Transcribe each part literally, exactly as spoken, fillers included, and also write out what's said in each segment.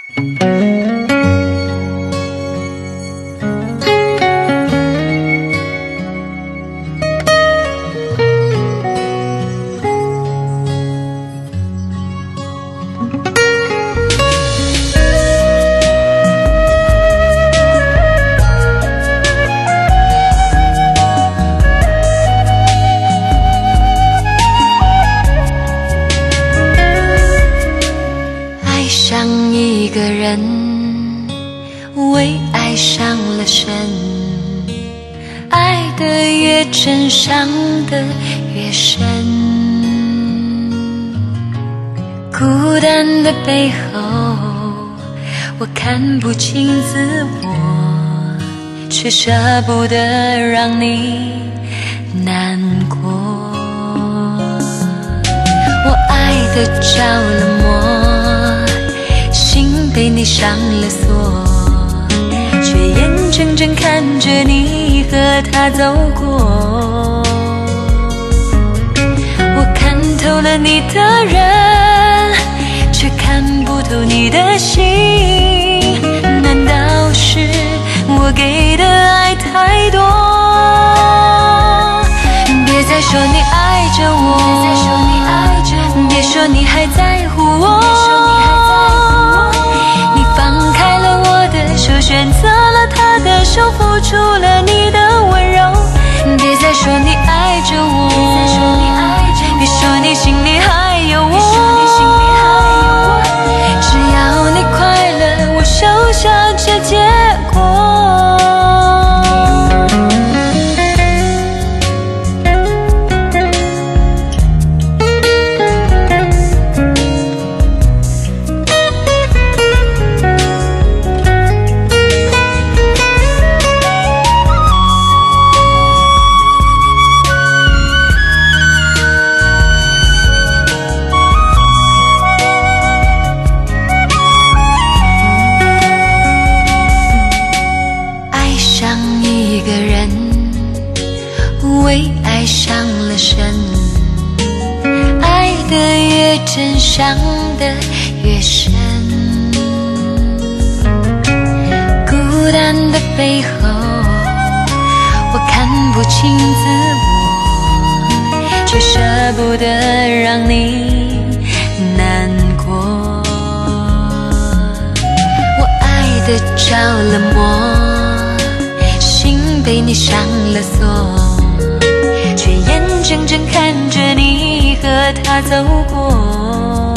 一个人为爱上了神，爱得越真，伤得越深。孤单的背后，我看不清自我，却舍不得让你难过。我爱得着了魔，心被你上了锁，却眼睁睁看着你和他走过。我看透了你的人，却看不透你的心。难道是我给的爱太多？别再说你爱着我，别说你还在乎我，你放开了我的手，选择了他的手，付出了你的温柔。别再说你爱着我，别说你心里还有我，只要你快乐，我收下这结果。为爱上了神，爱得越真，伤得越深。孤单的背后，我看不清自我，却舍不得让你难过。我爱得着了魔，心被你上了锁，却眼睁睁看着你和他走过。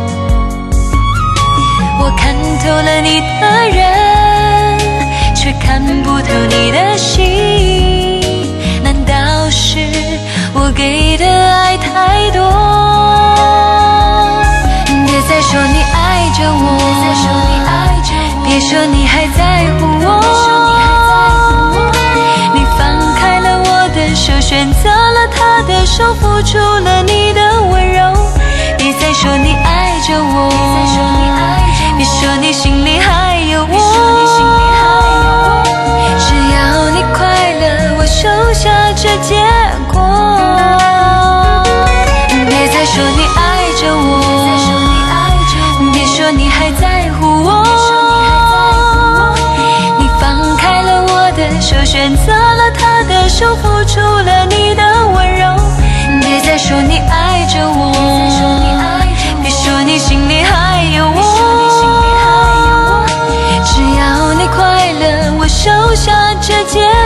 我看透了你的人，却看不透你的心。难道是我给的爱太多？别再说你爱着我，别说你还在乎我，你放开了我的手，选择了他的手，付出了你的温柔。别再说你爱着我，别说你心里还有我，只要你快乐，我收下这结果。别再说你爱着我，别说你还在乎我，你放开了我的手，选择了他的手，付出了你的温柔。别再说你爱着我，别说你心里还有我，只要你快乐，我收下这结果。